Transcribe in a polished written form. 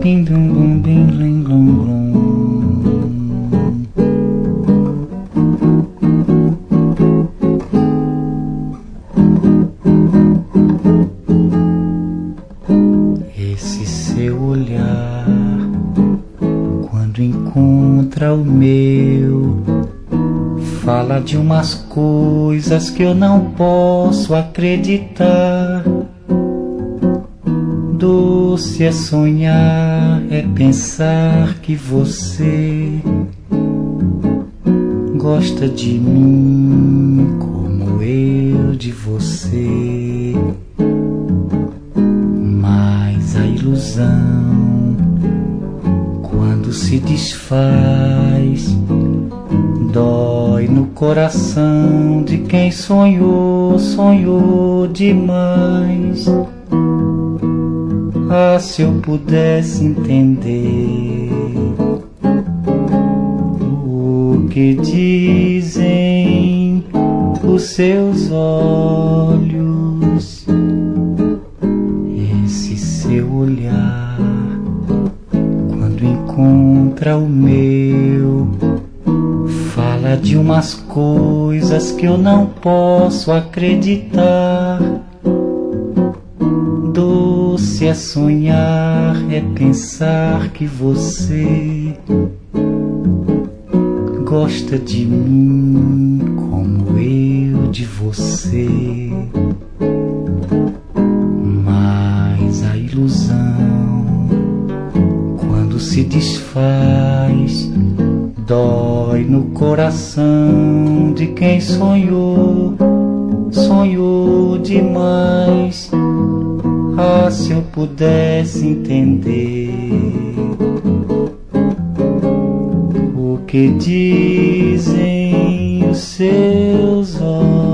bim bum bum bim blim blum blum. Esse seu olhar, quando encontra o meu, fala de umas coisas que eu não posso acreditar. Doce é sonhar, é pensar que você gosta de mim como eu de você. Mas a ilusão, quando se desfaz, dói no coração de quem sonhou, sonhou demais. Ah, se eu pudesse entender o que dizem os seus olhos, esse seu olhar, quando encontra o meu, fala de umas coisas que eu não posso acreditar. Doce é sonhar, é pensar que você gosta de mim como eu de você. Mas a ilusão, quando se desfaz, dói no coração de quem sonhou, sonhou demais. Ah, se eu pudesse entender o que dizem os seus olhos.